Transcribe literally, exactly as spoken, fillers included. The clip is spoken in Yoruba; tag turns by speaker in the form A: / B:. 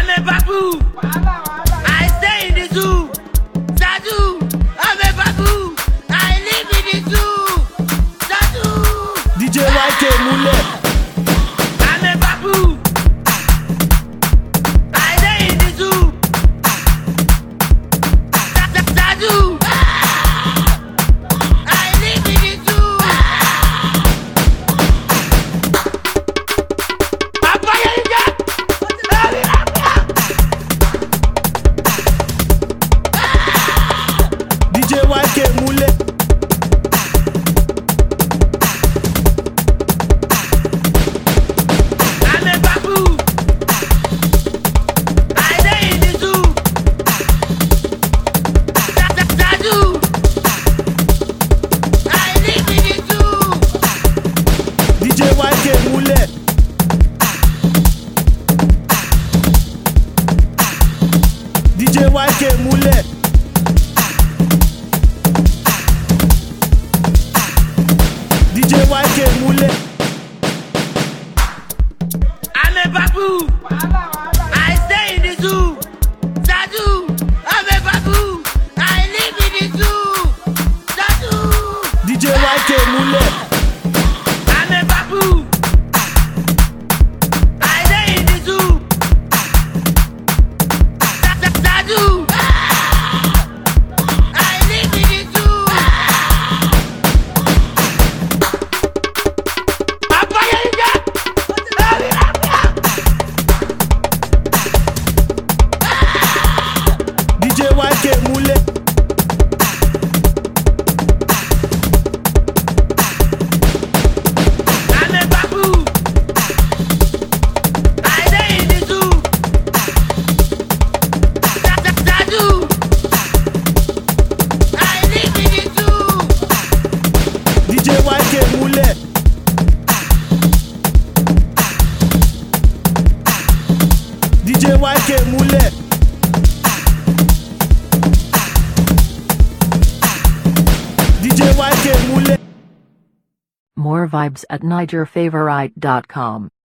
A: I'm a babu. I stay in the zoo. Sadu, I'm a babu. I live in the zoo. Sadu.
B: D J Y K Múlẹ̀.
A: I'm a babu. I stay in the zoo. Sadu. I live in the zoo. Papa Yinka.
B: D J Y K Múlẹ̀.
A: I'm a babu. I stay in the zoo. Sadu. I live in the zoo.
B: D J Y K Múlẹ̀. D J Y K Múlẹ̀. D J Y K Múlẹ̀.
A: I'm a babu. I stay in the zoo. Sadu. I'm a babu. I live in the zoo. Sadu.
B: D J Y K Múlẹ̀.
A: I'm a babu. I stay in the zoo. Sadu. I live in the zoo. Papa Yinka.
B: D J Y K Múlẹ̀.
A: I'm a babu. I stay in the zoo. Sadu. I live in the zoo.
B: D J Y K Múlẹ̀. D J Y K Múlẹ̀. D J Y K Múlẹ̀.
C: More vibes at niger favorite dot com.